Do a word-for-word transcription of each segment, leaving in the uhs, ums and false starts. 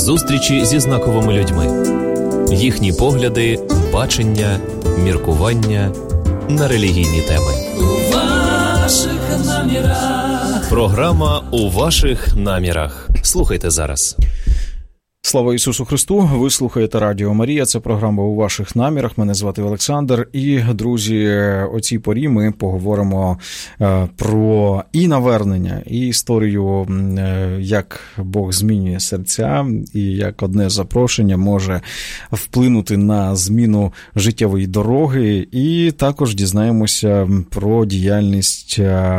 Зустрічі зі знаковими людьми. Їхні погляди, бачення, міркування на релігійні теми. У ваших намірах. Програма «У ваших намірах». Слухайте зараз. Слава Ісусу Христу! Ви слухаєте Радіо Марія. Це програма «У ваших намірах». Мене звати Олександр. І, друзі, о цій порі ми поговоримо про і навернення, і історію, як Бог змінює серця, і як одне запрошення може вплинути на зміну життєвої дороги. І також дізнаємося про діяльність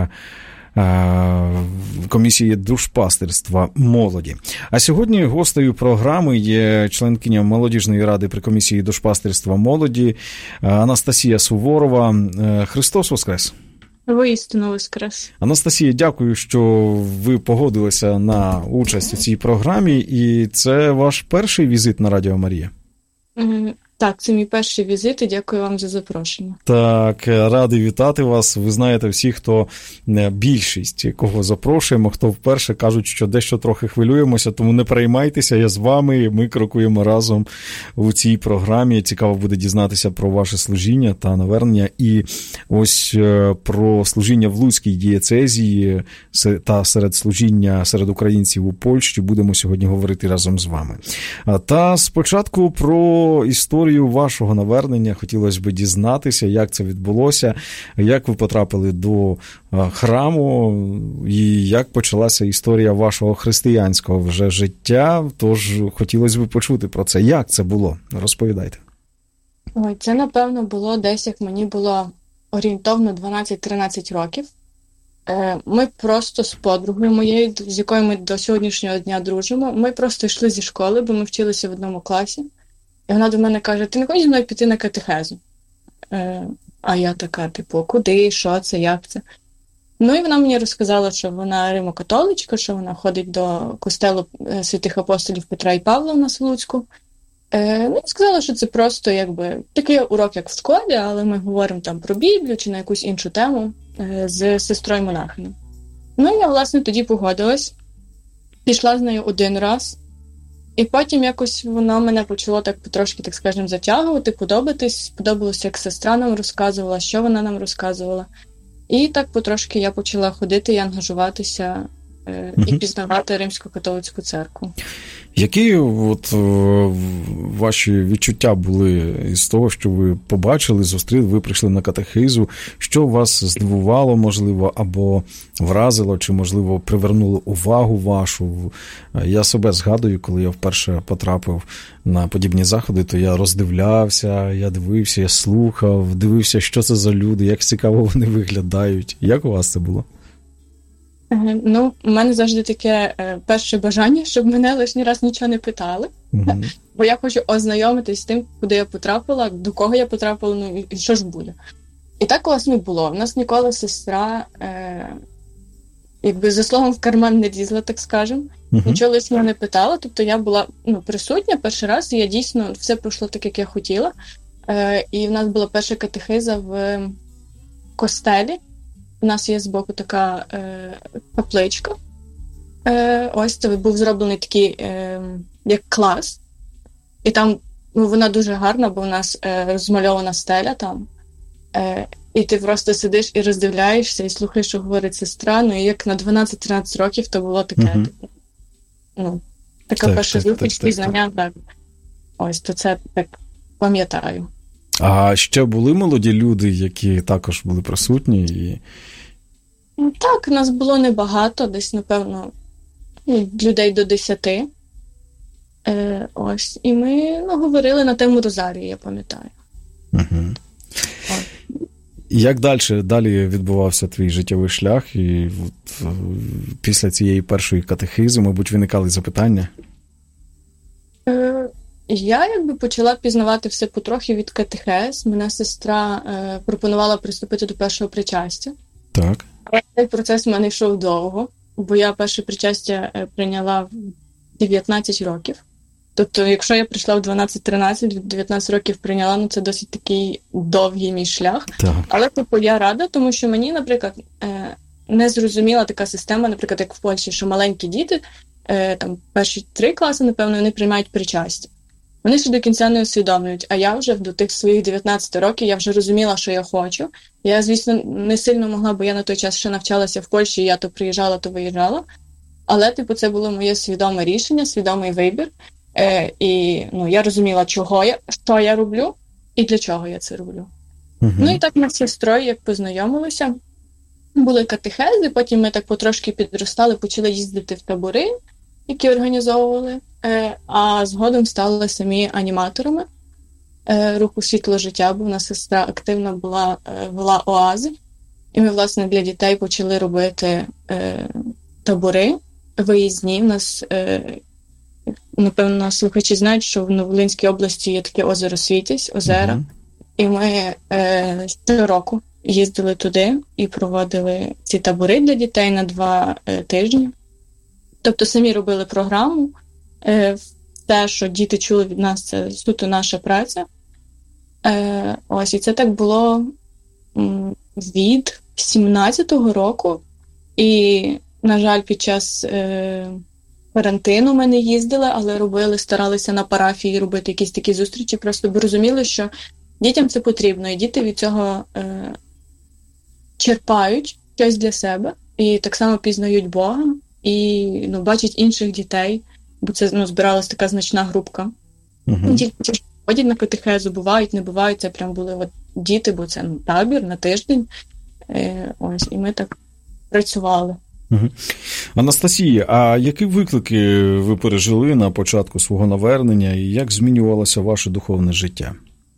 Комісії душпастирства молоді. А сьогодні гостею програми є членкиня молодіжної ради при Комісії душпастирства молоді Анастасія Суворова. Христос Воскрес! Воістину Воскрес! Анастасія, дякую, що ви погодилися на участь у цій програмі. І це ваш перший візит на Радіо Марія? Так, це мій перший візит, і дякую вам за запрошення. Так, радий вітати вас. Ви знаєте, всі, хто, більшість, кого запрошуємо, хто вперше, кажуть, що дещо трохи хвилюємося, тому не переймайтеся, я з вами, ми крокуємо разом у цій програмі. Цікаво буде дізнатися про ваше служіння та навернення, і ось про служіння в Луцькій дієцезії та серед служіння серед українців у Польщі будемо сьогодні говорити разом з вами. Та спочатку про історію вашого навернення хотілося б дізнатися, як це відбулося, як ви потрапили до храму і як почалася історія вашого християнського вже життя. Тож хотілося б почути про це. Як це було? Розповідайте. Ой, це, напевно, було десь, як мені було орієнтовно дванадцять-тринадцять років. Ми просто з подругою моєю, з якою ми до сьогоднішнього дня дружимо, ми просто йшли зі школи, бо ми вчилися в одному класі. І вона до мене каже: ти не хочеш зі мною піти на катехезу? Е, а я така, типу, куди, що це, як це? Ну і вона мені розказала, що вона римокатоличка, що вона ходить до костелу святих апостолів Петра і Павла в нас в Луцьку. Е, ну і сказала, що це просто якби такий урок, як в школі, але ми говоримо там про Біблію чи на якусь іншу тему е, з сестрою монахиною. Ну і я, власне, тоді погодилась, пішла з нею один раз. І потім якось воно мене почало так потрошки, так скажемо, затягувати, подобатись. Сподобалося, як сестра нам розказувала, що вона нам розказувала. І так потрошки я почала ходити і ангажуватися е, угу. і пізнавати Римсько-католицьку церкву. Які от ваші відчуття були із того, що ви побачили, зустріли, ви прийшли на катехизу? Що вас здивувало, можливо, або вразило, чи, можливо, привернуло увагу вашу? Я себе згадую, коли я вперше потрапив на подібні заходи, то я роздивлявся, я дивився, я слухав, дивився, що це за люди, як цікаво вони виглядають. Як у вас це було? Ну, у мене завжди таке е, перше бажання, щоб мене лишній раз нічого не питали. Uh-huh. Бо я хочу ознайомитись з тим, куди я потрапила, до кого я потрапила, ну і що ж буде. І так, власне, було. У нас ніколи сестра, е, якби за словом в карман не лізла, так скажемо. Uh-huh. Нічого лишнього не питала. Тобто я була ну, присутня перший раз, і я дійсно, все пройшло так, як я хотіла. Е, і в нас була перша катехиза в костелі. У нас є збоку така е, капличка. Е, ось це був зроблений такий, е, як клас. І там ну, вона дуже гарна, бо у нас е, змальована стеля там. Е, і ти просто сидиш і роздивляєшся, і слухаєш, що говорить сестра. Ну, і як на дванадцять-тринадцять років, то було таке. Uh-huh. Так, ну, така так, перша зустріч, пізнання. Так. Ось, то це так пам'ятаю. А ще були молоді люди, які також були присутні? І... Так, нас було небагато, десь, напевно, людей до десяти. Е, ось. І ми ну, говорили на тему Розарії, я пам'ятаю. Угу. Як далі, далі відбувався твій життєвий шлях? І от, після цієї першої катехизи, мабуть, виникали запитання? Е, Я якби почала пізнавати все потрохи від катехез. Мене сестра е, пропонувала приступити до першого причастя. Так. Цей процес в мене йшов довго, бо я перше причастя е, прийняла в дев'ятнадцять років. Тобто, якщо я прийшла в дванадцять-тринадцять, в дев'ятнадцять років прийняла, ну це досить такий довгий мій шлях. Так. Але типу, я рада, тому що мені, наприклад, е, не зрозуміла така система, наприклад, як в Польщі, що маленькі діти е, там, перші три класи, напевно, вони приймають причастя. Вони ще до кінця не усвідомлюють, а я вже до тих своїх дев'ятнадцяти років, я вже розуміла, що я хочу. Я, звісно, не сильно могла, бо я на той час ще навчалася в Польщі, я то приїжджала, то виїжджала. Але, типу, це було моє свідоме рішення, свідомий вибір. Е, і ну, я розуміла, чого я, що я роблю і для чого я це роблю. Uh-huh. Ну і так ми з сестрою, як познайомилися, були катехези, потім ми так потрошки підростали, почали їздити в табори, які організовували, е, а згодом стали самі аніматорами е, руху «Світло життя», бо в нас сестра активно була, е, вела оази. І ми, власне, для дітей почали робити е, табори виїзні. У нас, е, напевно, слухачі знають, що в Новолинській області є таке озеро Світязь, озера. Uh-huh. І ми е, щороку їздили туди і проводили ці табори для дітей на два е, тижні. Тобто самі робили програму. Е, те, що діти чули від нас, це суто наша праця. Е, ось, і це так було м, від сімнадцятого року. І, на жаль, під час е, карантину ми не їздили, але робили, старалися на парафії робити якісь такі зустрічі, просто бо розуміли, що дітям це потрібно, і діти від цього е, черпають щось для себе, і так само пізнають Бога, і ну, бачать інших дітей, бо це ну, збиралась така значна групка. Uh-huh. Діти ходять на катехезу, бувають, не бувають, це прям були от, діти, бо це ну, табір на тиждень. Е, ось, і ми так працювали. Угу. Анастасія, а які виклики ви пережили на початку свого навернення і як змінювалося ваше духовне життя?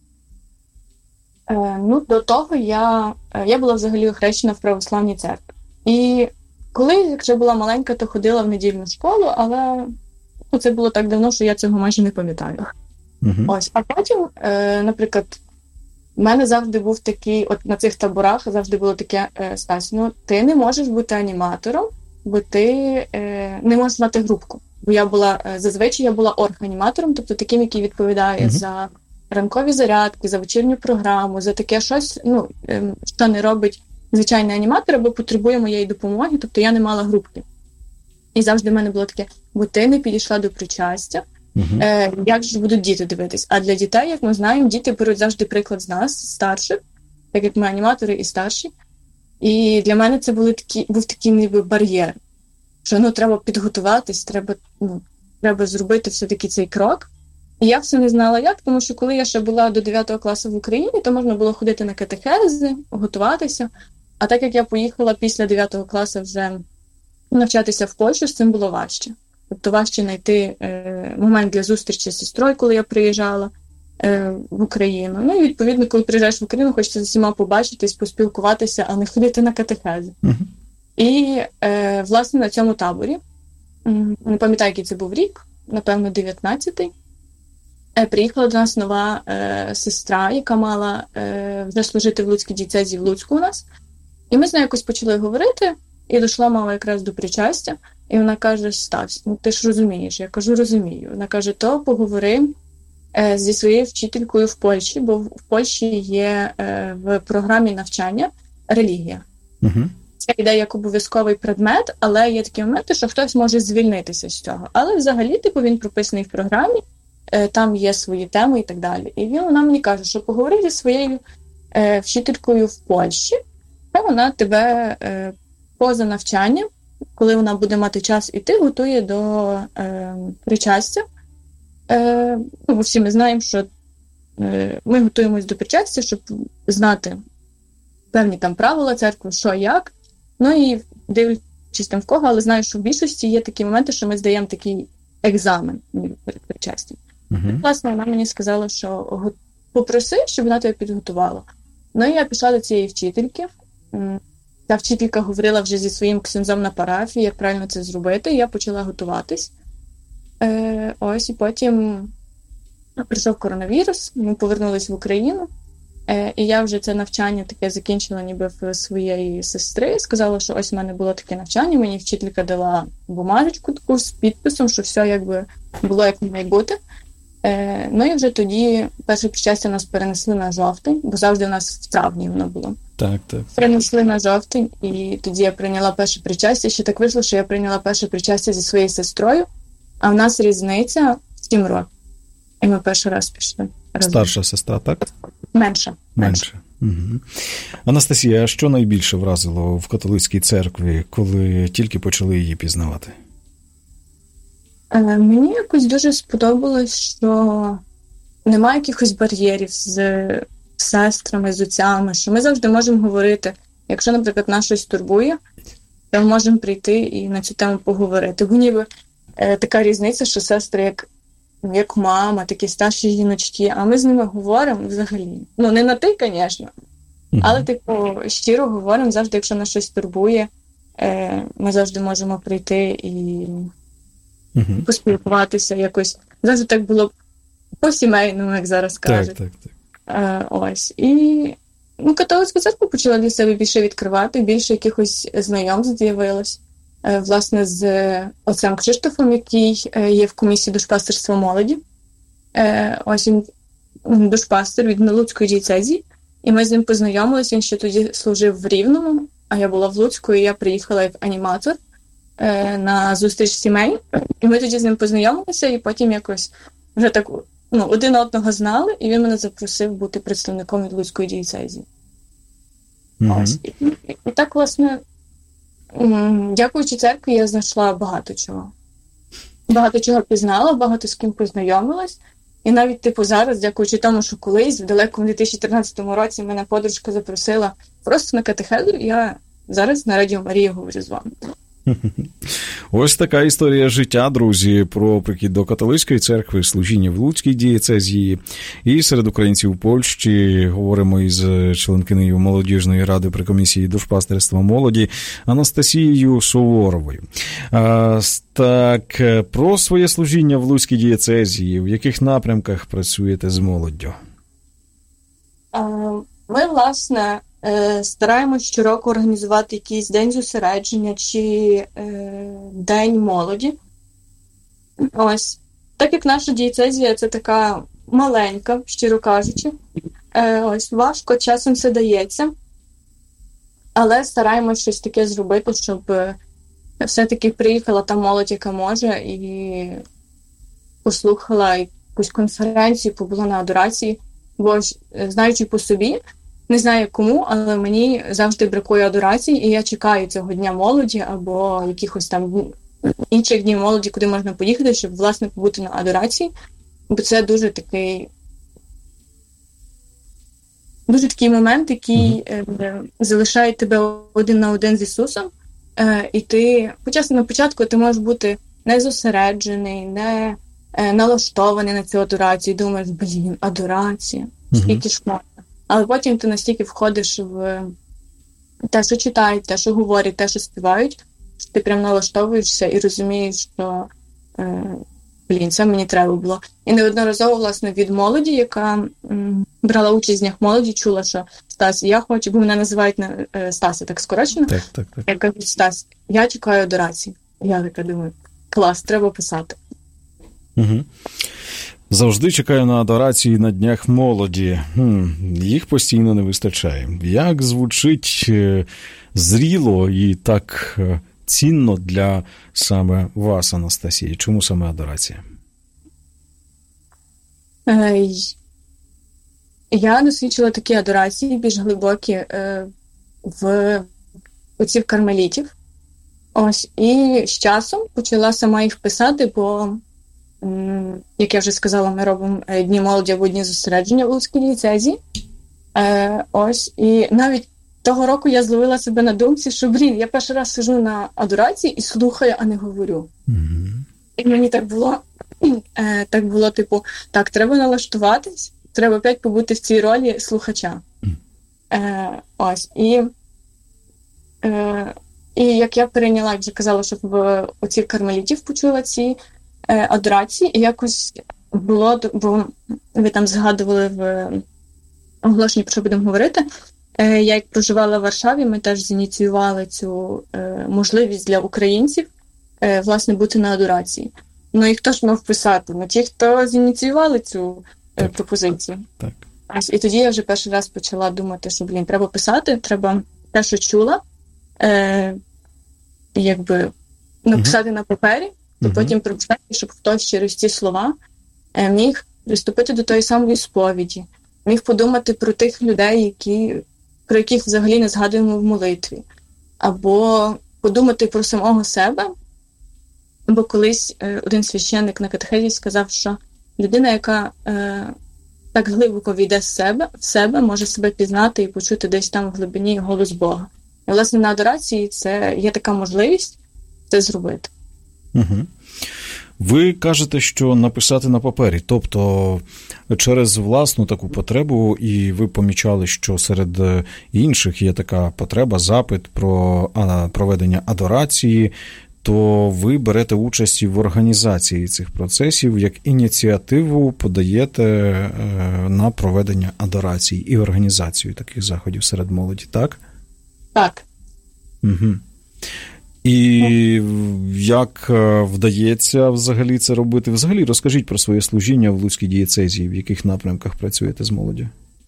Е, ну, до того я, я була взагалі охрещена в православній церкві. І коли я вже була маленька, то ходила в недільну школу, але ну, це було так давно, що я цього майже не пам'ятаю. Угу. Ось. А потім, е, наприклад, в мене завжди був такий, от на цих таборах завжди було таке, е, Стась, ну ти не можеш бути аніматором, бо ти е, не можеш мати групку. Бо я була, е, зазвичай я була орг-аніматором, тобто таким, який відповідає uh-huh. за ранкові зарядки, за вечірню програму, за таке щось, ну, е, що не робить звичайний аніматор, або потребує моєї допомоги, тобто я не мала групки. І завжди в мене було таке, бо ти не підійшла до причастя, Uh-huh. Е, як ж будуть діти дивитись? А для дітей, як ми знаємо, діти беруть завжди приклад з нас, старших, так як ми аніматори і старші. І для мене це були такі, був такий ніби бар'єр, що ну, треба підготуватись, треба, ну, треба зробити все-таки цей крок. І я все не знала як, тому що коли я ще була до дев'ятого класу в Україні, то можна було ходити на катехези, готуватися. А так як я поїхала після дев'ятого класу вже навчатися в Польщу, з цим було важче. Тобто важче знайти е, момент для зустрічі з сестрою, коли я приїжджала е, в Україну. Ну і, відповідно, коли приїжджаєш в Україну, хочеться з усіма побачитись, поспілкуватися, а не ходити на катехези. Uh-huh. І, е, власне, на цьому таборі, не пам'ятаю, який це був рік, напевно, дев'ятнадцятий, е, приїхала до нас нова е, сестра, яка мала е, вже служити в Луцькій дієцезі в Луцьку у нас. І ми з нею якось почали говорити, і дійшла мама якраз до причастя. І вона каже, Стась, ну ти ж розумієш. Я кажу, розумію. Вона каже, то поговори е, зі своєю вчителькою в Польщі, бо в Польщі є е, в програмі навчання релігія. Uh-huh. Це йде як обов'язковий предмет, але є такі моменти, що хтось може звільнитися з цього. Але взагалі, типу, він прописаний в програмі, е, там є свої теми і так далі. І він, вона мені каже, що поговори зі своєю е, вчителькою в Польщі, та вона тебе е, поза навчанням, коли вона буде мати час іти, готує до е, причастя. Е, ну, бо всі ми знаємо, що е, ми готуємось до причастя, щоб знати певні там правила церкви, що, як. Ну і дивлячись там в кого, але знаю, що в більшості є такі моменти, що ми здаємо такий екзамен перед причастям. Uh-huh. Власне, вона мені сказала, що попроси, щоб вона тебе підготувала. Ну і я пішла до цієї вчительки. Та вчителька говорила вже зі своїм ксензом на парафії, як правильно це зробити, і я почала готуватись. Е, ось, і потім прийшов коронавірус, ми повернулись в Україну, е, і я вже це навчання таке закінчила ніби в своєї сестри, сказала, що ось у мене було таке навчання, мені вчителька дала бумажечку таку з підписом, що все якби було як має бути. Е, ну і вже тоді перше причастя нас перенесли на жовтень, бо завжди у нас в травні воно було. Так, так. Принесли на жовтень, і тоді я прийняла перше причастя. Ще так вийшло, що я прийняла перше причастя зі своєю сестрою, а в нас різниця сім років. І ми перший раз пішли. Разом. Старша сестра, так? Менша. Менше. Угу. Анастасія, а що найбільше вразило в католицькій церкві, коли тільки почали її пізнавати? Е, мені якось дуже сподобалось, що немає якихось бар'єрів з сестрами, з отцями, що ми завжди можемо говорити. Якщо, наприклад, нас щось турбує, то ми можемо прийти і на цю тему поговорити. Бо ніби е, така різниця, що сестри як, як мама, такі старші жіночки, а ми з ними говоримо взагалі. Ну, не на ти, звісно, uh-huh. але, типу, щиро говоримо завжди, якщо нас щось турбує, е, ми завжди можемо прийти і uh-huh. поспілкуватися якось. Завжди так було по-сімейному, як зараз кажуть. Так, так, так. Е, ось. І ну, католицьку церкву почала для себе більше відкривати, більше якихось знайомств з'явилось. Е, власне, з отцем Кшиштофом, який е, є в комісії душпастерства молоді. Е, ось він душпастер від Луцької дієцезії. І ми з ним познайомилися, він ще тоді служив в Рівному, а я була в Луцьку, і я приїхала як аніматор е, на зустріч сімей. І ми тоді з ним познайомилися, і потім якось вже так ну, один одного знали, і він мене запросив бути представником від Луцької дієцезії. Mm-hmm. Ось. І, і, і так, власне, дякуючи церкві, я знайшла багато чого. Багато чого пізнала, багато з ким познайомилась. І навіть, типу, зараз, дякуючи тому, що колись, в далекому дві тисячі тринадцятому році, мене подружка запросила просто на катехезу, і я зараз на Радіо Марія говорю з вами. Ось така історія життя, друзі, про прихід до католицької церкви, служіння в Луцькій дієцезії. І серед українців у Польщі говоримо із членкинею молодіжної ради при комісії душпастерства молоді Анастасією Суворовою. А, так, про своє служіння в Луцькій дієцезії, в яких напрямках працюєте з молоддю? Ми, власне, стараємось щороку організувати якийсь день зосередження чи е, день молоді. Ось. Так як наша дієцезія це така маленька, щиро кажучи. Е, ось важко, часом все дається. Але стараємось щось таке зробити, щоб все-таки приїхала та молодь, яка може, і послухала якусь конференцію, побула на адорації. Бо, знаючи по собі, не знаю кому, але мені завжди бракує адорації, і я чекаю цього Дня молоді або якихось там інших днів молоді, куди можна поїхати, щоб, власне, побути на адорації. Бо це дуже такий дуже такий момент, який е, залишає тебе один на один з Ісусом. Е, і ти, почасно на початку, ти можеш бути не зосереджений, не е, налаштований на цю адорацію. І думаєш, блін, адорація, скільки ж можна. Але потім ти настільки входиш в те, що читають, те, що говорять, те, що співають, що ти прям налаштовуєшся і розумієш, що, е, блін, це мені треба було. І неодноразово, власне, від молоді, яка м, брала участь в днях молоді, чула, що Стас, я хочу, бо мене називають на, е, Стася так скорочено. Так, так, так. Я кажу, Стас, я чекаю адорації. Я така думаю, клас, треба писати. Угу. Завжди чекаю на адорації на днях молоді. Хм, їх постійно не вистачає. Як звучить зріло і так цінно для саме вас, Анастасії? Чому саме адорація? Я досліджувала такі адорації, більш глибокі, в отців кармелітів. Ось, і з часом почала сама їх писати, бо як я вже сказала, ми робимо дні молоді або дні зосередження в Луцькій дієцезії. Е, ось, і навіть того року я зловила себе на думці, що, блін, я перший раз сижу на адорації і слухаю, а не говорю. Mm-hmm. І мені так було, е, так було, типу, так, треба налаштуватись, треба опять побути в цій ролі слухача. Mm-hmm. Е, ось, і, е, і як я перейняла, як вже казала, що в отців кармелітів почула ці адорації, і якось було, бо ви там згадували в оголошенні, про що будемо говорити. Я як проживала в Варшаві, ми теж зініціювали цю можливість для українців, власне, бути на адорації. Ну і хто ж мав писати? Ну ті, хто зініціювали цю так. пропозицію. Так. І тоді я вже перший раз почала думати, що, блін, треба писати, треба те, що чула, е, якби написати uh-huh. на папері, то uh-huh. потім прочитати, щоб хтось через ці слова е, міг приступити до тої самої сповіді, міг подумати про тих людей, які, про яких взагалі не згадуємо в молитві, або подумати про самого себе. Бо колись е, один священник на катехезі сказав, що людина, яка е, так глибоко війде в себе, в себе, може себе пізнати і почути десь там в глибині голос Бога. І, власне, на адорації це є така можливість це зробити. Угу. Ви кажете, що написати на папері, тобто через власну таку потребу, і ви помічали, що серед інших є така потреба, запит про проведення адорації, то ви берете участь в організації цих процесів, як ініціативу подаєте на проведення адорації і організацію таких заходів серед молоді, так? Так. Угу. І як вдається взагалі це робити? Взагалі розкажіть про своє служіння в Луцькій дієцезії, в яких напрямках працюєте з молоддю?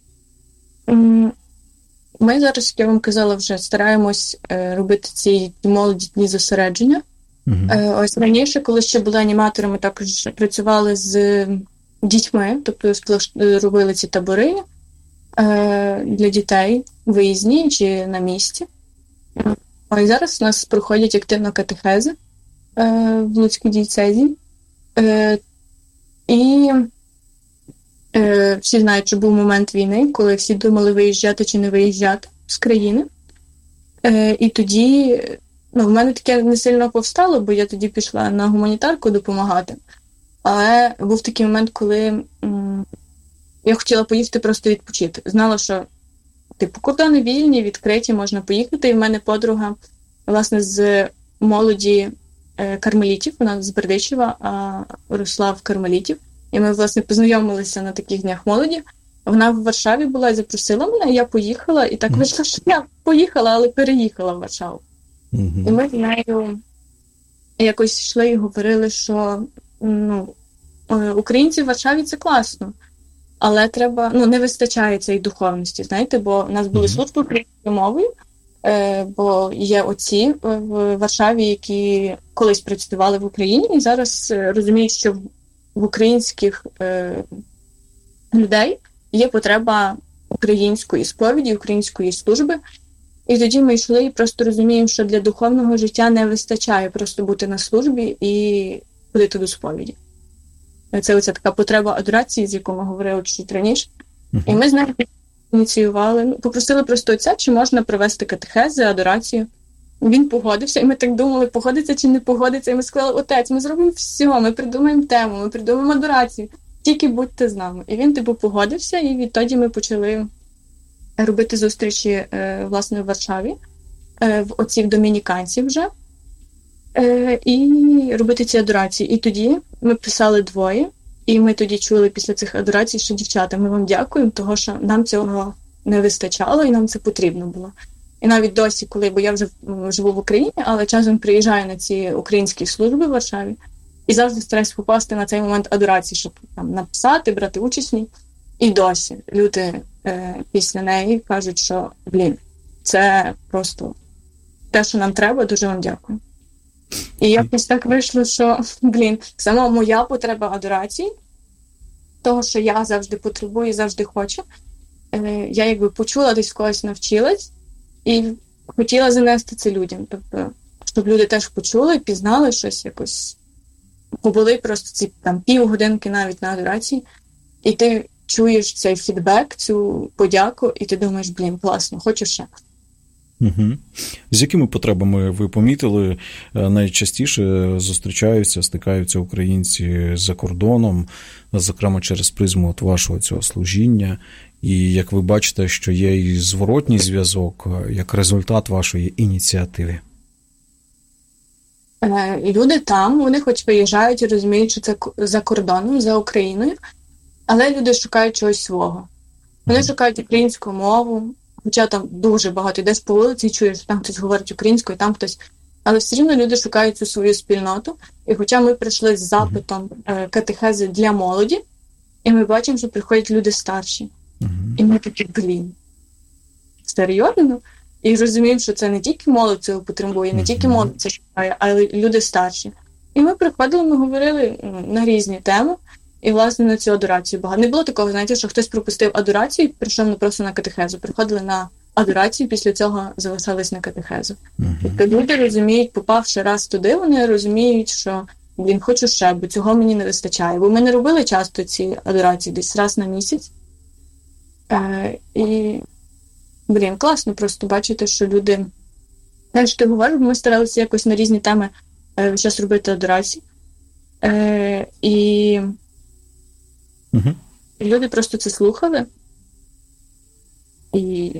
Ми зараз, як я вам казала, вже стараємось робити ці молоді дні зосередження. Uh-huh. Ось раніше, коли ще були аніматорами, також працювали з дітьми, тобто робили ці табори для дітей, виїзні чи на місці. А зараз у нас проходять активно катехези в Луцькій дієцезії. І всі знають, що був момент війни, коли всі думали, виїжджати чи не виїжджати з країни. І тоді, ну, в мене таке не сильно повстало, бо я тоді пішла на гуманітарку допомагати. Але був такий момент, коли м- я хотіла поїхати просто відпочити. Знала, що типу кордони вільні, відкриті, можна поїхати. І в мене подруга, власне, з молоді е- кармелітів, вона з Бердичева, а росла в кармелітів. І ми, власне, познайомилися на таких днях молоді. Вона в Варшаві була і запросила мене, я поїхала. І так вийшло, що я поїхала, але переїхала в Варшаву. Mm-hmm. І ми з нею якось йшли і говорили, що ну, українці в Варшаві – це класно, але треба, ну, не вистачає цієї духовності, знаєте, бо у нас були mm-hmm. служби українською мовою, е, бо є отці в Варшаві, які колись працювали в Україні і зараз розуміють, що в українських е, людей є потреба української сповіді, української служби. І тоді ми йшли і просто розуміємо, що для духовного життя не вистачає просто бути на службі і ходити до сповіді. Це оця така потреба адорації, з якою ми говорили чуть раніше. Uh-huh. І ми з нею ініціювали, ну, попросили просто отця, чи можна провести катехези, адорацію. Він погодився, і ми так думали, погодиться чи не погодиться. І ми сказали, отець, ми зробимо все, ми придумаємо тему, ми придумаємо адорацію, тільки будьте з нами. І він, типу, погодився, і відтоді ми почали робити зустрічі, е, власне, в Варшаві, е, в отців домініканців вже, е, і робити ці адорації. І тоді ми писали двоє, і ми тоді чули після цих адорацій, що, дівчата, ми вам дякуємо, того, що нам цього не вистачало, і нам це потрібно було. І навіть досі, коли, бо я вже живу в Україні, але часом приїжджаю на ці українські служби в Варшаві, і завжди стараюсь попасти на цей момент адорації, щоб там написати, брати участь в ній. І досі люди е, після неї кажуть, що, блін, це просто те, що нам треба, дуже вам дякую. І якось так вийшло, що, блін, сама моя потреба адорації, того, що я завжди потребую, завжди хочу, е, я якби почула, десь когось навчилась і хотіла занести це людям. Тобто, щоб люди теж почули, пізнали щось якось, побули просто ці там півгодинки навіть на адорації, і ти чуєш цей фідбек, цю подяку, і ти думаєш, блін, класно, хочу ще. Угу. З якими потребами ви помітили, найчастіше зустрічаються, стикаються українці за кордоном, зокрема через призму от вашого цього служіння, і як ви бачите, що є і зворотній зв'язок, як результат вашої ініціативи? Люди там, вони хоч виїжджають і розуміють, що це за кордоном, за Україною, але люди шукають чогось свого. Вони mm-hmm. шукають українську мову, хоча там дуже багато йдеш по вулиці і чуєш, що там хтось говорить українською, там хтось. Але все рівно люди шукають цю свою спільноту. І хоча ми прийшли з запитом mm-hmm. катехези для молоді, і ми бачимо, що приходять люди старші. Mm-hmm. І ми такі, блін, серйозно? І розуміємо, що це не тільки молодь цього потребує, не тільки молодь це шукає, а й люди старші. І ми приходили, ми говорили на різні теми, і, власне, на цю адорацію багато. Не було такого, знаєте, що хтось пропустив адорацію і прийшов не просто на катехезу. Приходили на адорацію, після цього залишались на катехезу. Uh-huh. Тобто люди розуміють, попавши раз туди, вони розуміють, що, блін, хочу ще, бо цього мені не вистачає. Бо ми не робили часто ці адорації, десь раз на місяць. Е, і, блін, класно просто бачити, що люди... Теж ти говориш, ми старалися якось на різні теми е, зараз робити адорації. Е, і... Uh-huh. і люди просто це слухали. І...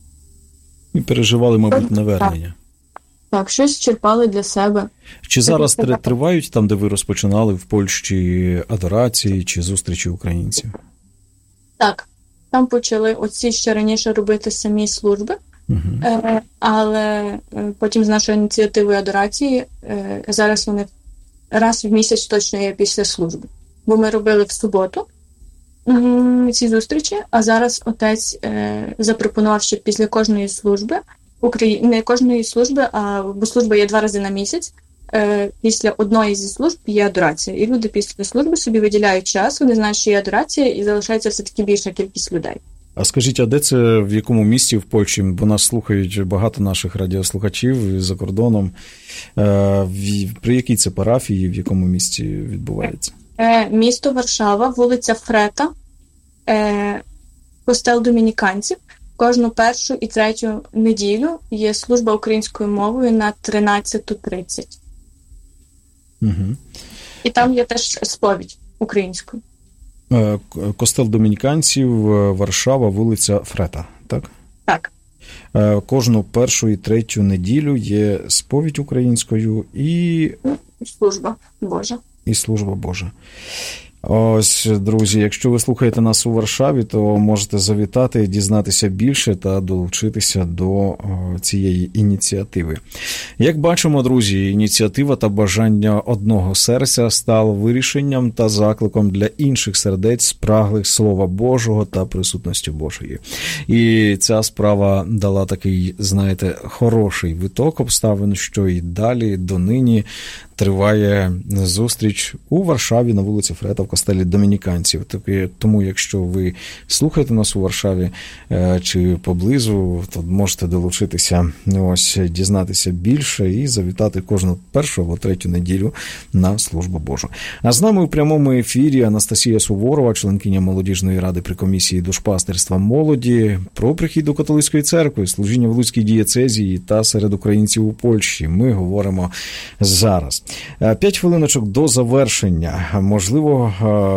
І переживали, мабуть, навернення. Так, щось черпали для себе. Чи зараз тривають там, де ви розпочинали в Польщі, адорації чи зустрічі українців? Так, там почали оці ще раніше робити самі служби, угу. е, але потім з нашою ініціативою адорації е, зараз вони раз в місяць точно є після служби. Бо ми робили в суботу ці зустрічі, а зараз отець е, запропонував, що після кожної служби, Украї... не кожної служби, а бо служба є два рази на місяць, е, після одної зі служб є адорація. І люди після служби собі виділяють час, вони знають, що є адорація, і залишається все-таки більша кількість людей. А скажіть, а де це, в якому місті в Польщі? Бо нас слухають багато наших радіослухачів за кордоном. Е, при якій це парафії, в якому місті відбувається? Е, місто Варшава, вулиця Фрета, е, костел домініканців. Кожну першу і третю неділю є служба українською мовою на тринадцята тридцять. Угу. І там є теж сповідь українською. Е, костел домініканців, Варшава, вулиця Фрета, так? Так. Е, кожну першу і третю неділю є сповідь українською і... Служба Божа. І служба Божа. Ось, друзі, якщо ви слухаєте нас у Варшаві, то можете завітати, дізнатися більше та долучитися до цієї ініціативи. Як бачимо, друзі, ініціатива та бажання одного серця стало вирішенням та закликом для інших сердець, спраглих Слова Божого та присутності Божої. І ця справа дала такий, знаєте, хороший виток обставин, що і далі, донині, триває зустріч у Варшаві на вулиці Фрета в костелі домініканців. Тому, якщо ви слухаєте нас у Варшаві чи поблизу, то можете долучитися, ось, дізнатися більше і завітати кожну першу або третю неділю на службу Божу. А з нами у прямому ефірі Анастасія Суворова, членкиня молодіжної ради при комісії душпастерства молоді, про прихід до католицької церкви, служіння в Луцькій дієцезії та серед українців у Польщі. Ми говоримо зараз. П'ять хвилиночок до завершення. Можливо,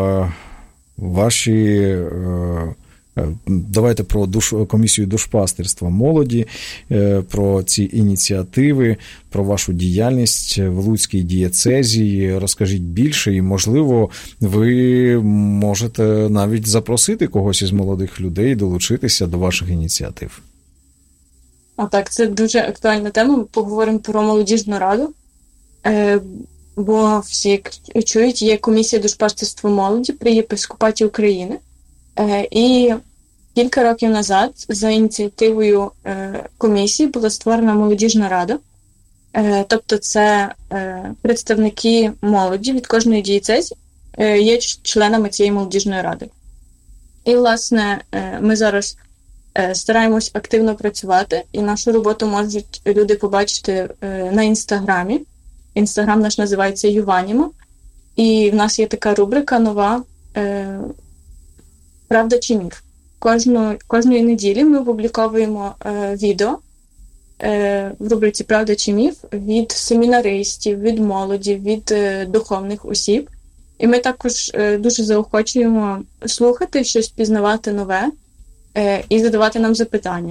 ваші... Давайте про душ... комісію душпастерства молоді, про ці ініціативи, про вашу діяльність в Луцькій дієцезії. Розкажіть більше і, можливо, ви можете навіть запросити когось із молодих людей долучитися до ваших ініціатив. А так, це дуже актуальна тема. Ми поговоримо про молодіжну раду. Е, бо всі чують, є комісія душпастерства молоді при єпископаті України. Е, і кілька років назад за ініціативою е, комісії була створена молодіжна рада. Е, тобто це е, представники молоді від кожної дієцезії е, є членами цієї молодіжної ради. І, власне, е, ми зараз е, стараємось активно працювати, і нашу роботу можуть люди побачити е, на Інстаграмі. Інстаграм наш називається Юваніма, і в нас є така рубрика нова е, «Правда чи міф?». Кожну, кожної неділі ми опубліковуємо е, відео е, в рубриці «Правда чи міф» від семінаристів, від молоді, від е, духовних осіб. І ми також е, дуже заохочуємо слухати, щось пізнавати нове е, і задавати нам запитання,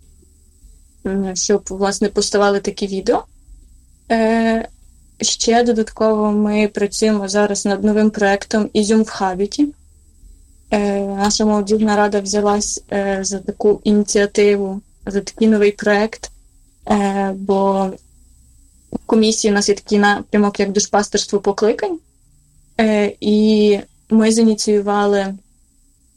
щоб, власне, поставали такі відео. Е, Ще додатково ми працюємо зараз над новим проєктом «Ізюм в Хабіті». Е, наша молодіжна рада взялась е, за таку ініціативу, за такий новий проєкт, е, бо в комісії у нас є такий напрямок, як душпастерство покликань. Е, і ми зініціювали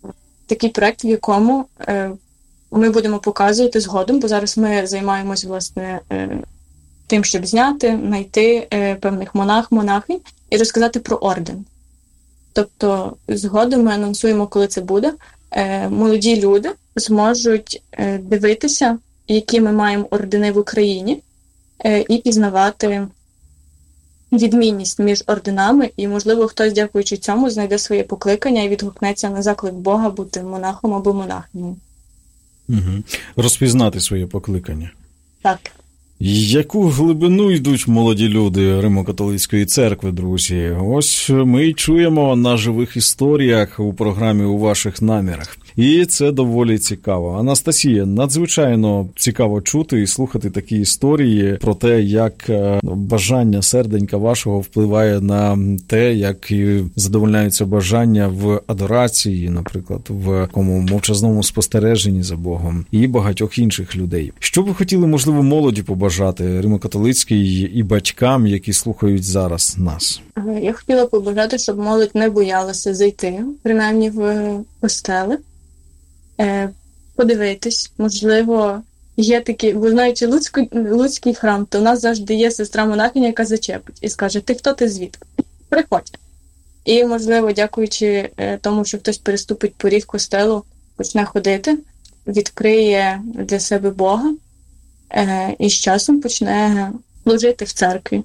такий проект, в якому е, ми будемо показувати згодом, бо зараз ми займаємось, власне, е, тим, щоб зняти, знайти е, певних монах, монахинь і розказати про орден. Тобто згодом ми анонсуємо, коли це буде. Е, молоді люди зможуть е, дивитися, які ми маємо ордени в Україні, е, і пізнавати відмінність між орденами, і, можливо, хтось, дякуючи цьому, знайде своє покликання і відгукнеться на заклик Бога бути монахом або монахинею. Угу. Розпізнати своє покликання. Так. Яку глибину йдуть молоді люди Римо-католицької церкви, друзі? Ось ми чуємо на живих історіях у програмі «У ваших намірах». І це доволі цікаво. Анастасія, надзвичайно цікаво чути і слухати такі історії про те, як бажання серденька вашого впливає на те, як задовольняються бажання в адорації, наприклад, в такому мовчазному спостереженні за Богом і багатьох інших людей. Що ви хотіли, можливо, молоді побажати Римо-католицькій і батькам, які слухають зараз нас? Я хотіла побажати, щоб молодь не боялася зайти, принаймні в костели, подивитись, можливо, є такі, ви знаєте, Луцький, Луцький храм, то у нас завжди є сестра-монахиня, яка зачепить і скаже: ти хто, ти звідки? Приходь. І, можливо, дякуючи тому, що хтось переступить поріг костелу, почне ходити, відкриє для себе Бога і з часом почне служити в церкві.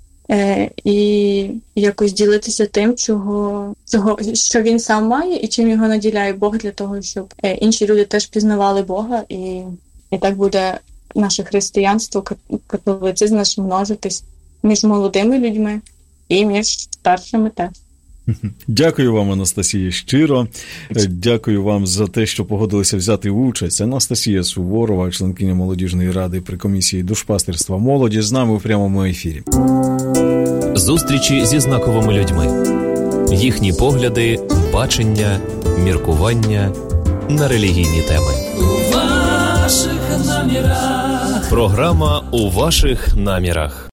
І якось ділитися тим, чого, чого, що він сам має і чим його наділяє Бог, для того, щоб інші люди теж пізнавали Бога, і, і так буде наше християнство, католицизм наш множитись між молодими людьми і між старшими теж. Дякую вам, Анастасія, щиро. Дякую вам за те, що погодилися взяти участь. Анастасія Суворова, членкиня молодіжної ради при комісії душпастирства молоді, з нами в прямому ефірі. Зустрічі зі знаковими людьми. Їхні погляди, бачення, міркування на релігійні теми. У ваших намірах. Програма «У ваших намірах».